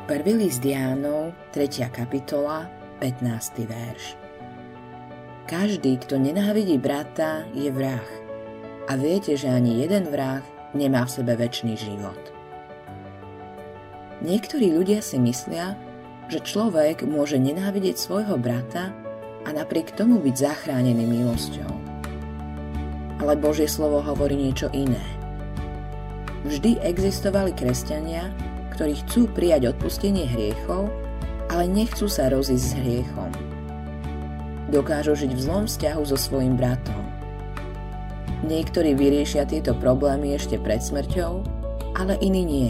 Prvý list Jánov, 3. kapitola, 15. verš. Každý, kto nenávidí brata, je vrah. A viete, že ani jeden vrah nemá v sebe večný život. Niektorí ľudia si myslia, že človek môže nenávidieť svojho brata a napriek tomu byť zachránený milosťou. Ale Božie slovo hovorí niečo iné. Vždy existovali kresťania, ktorí chcú prijať odpustenie hriechov, ale nechcú sa rozísť s hriechom. Dokážu žiť v zlom vzťahu so svojím bratom. Niektorí vyriešia tieto problémy ešte pred smrťou, ale iní nie.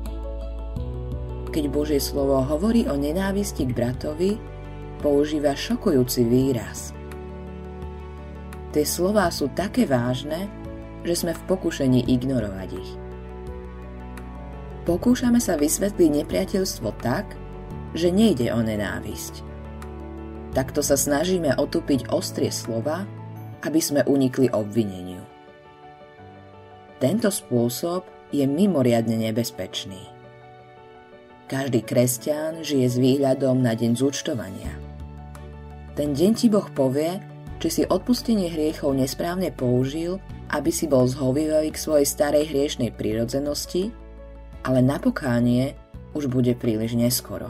Keď Božie slovo hovorí o nenávisti k bratovi, používa šokujúci výraz. Tie slová sú také vážne, že sme v pokušení ignorovať ich. Pokúšame sa vysvetliť nepriateľstvo tak, že nejde o nenávisť. Takto sa snažíme otupiť ostrie slova, aby sme unikli obvineniu. Tento spôsob je mimoriadne nebezpečný. Každý kresťan žije s výhľadom na deň zúčtovania. Ten deň ti Boh povie, či si odpustenie hriechov nesprávne použil, aby si bol zhovívavý k svojej starej hriešnej prirodzenosti, ale na pokánie už bude príliš neskoro.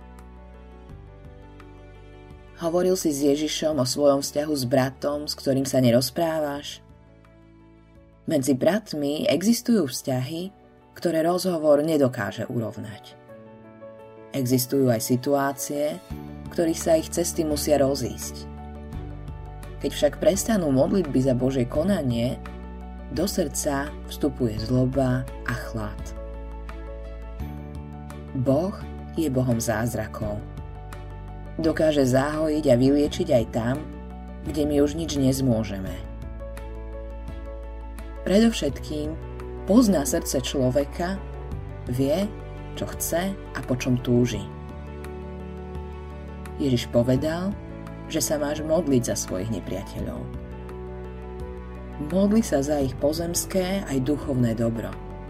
Hovoril si s Ježišom o svojom vzťahu s bratom, s ktorým sa nerozprávaš? Medzi bratmi existujú vzťahy, ktoré rozhovor nedokáže urovnať. Existujú aj situácie, v ktorých sa ich cesty musia rozísť. Keď však prestanú modlitby za Božie konanie, do srdca vstupuje zloba a chlad. Boh je Bohom zázrakov. Dokáže zahojiť a vyliečiť aj tam, kde my už nič nezmôžeme. Predovšetkým pozná srdce človeka, vie, čo chce a po čom túži. Ježiš povedal, že sa máš modliť za svojich nepriateľov. Modli sa za ich pozemské aj duchovné dobro.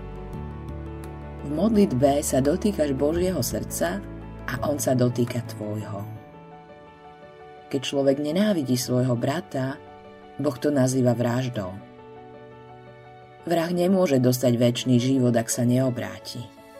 V modlitbe sa dotýkaš Božieho srdca a on sa dotýka tvojho. Keď človek nenávidí svojho brata, Boh to nazýva vraždou. Vrah nemôže dostať večný život, ak sa neobráti.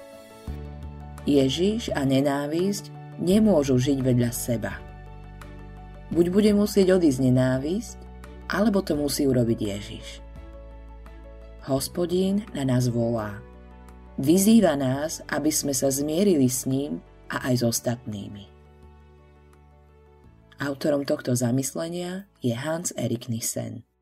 Ježiš a nenávisť nemôžu žiť vedľa seba. Buď bude musieť odísť nenávisť, alebo to musí urobiť Ježiš. Hospodín na nás volá. Vyzýva nás, aby sme sa zmierili s ním a aj s ostatnými. Autorom tohto zamyslenia je Hans Erik Nissen.